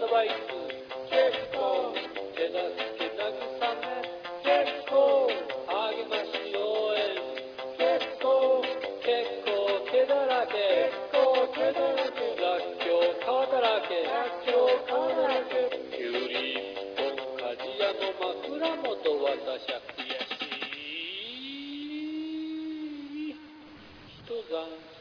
ドバイス結構手助け慰め結構励まし応援結構手だらけらっきょう皮だらけきゅうり一本鍛冶屋の枕元私は悔しい一ざん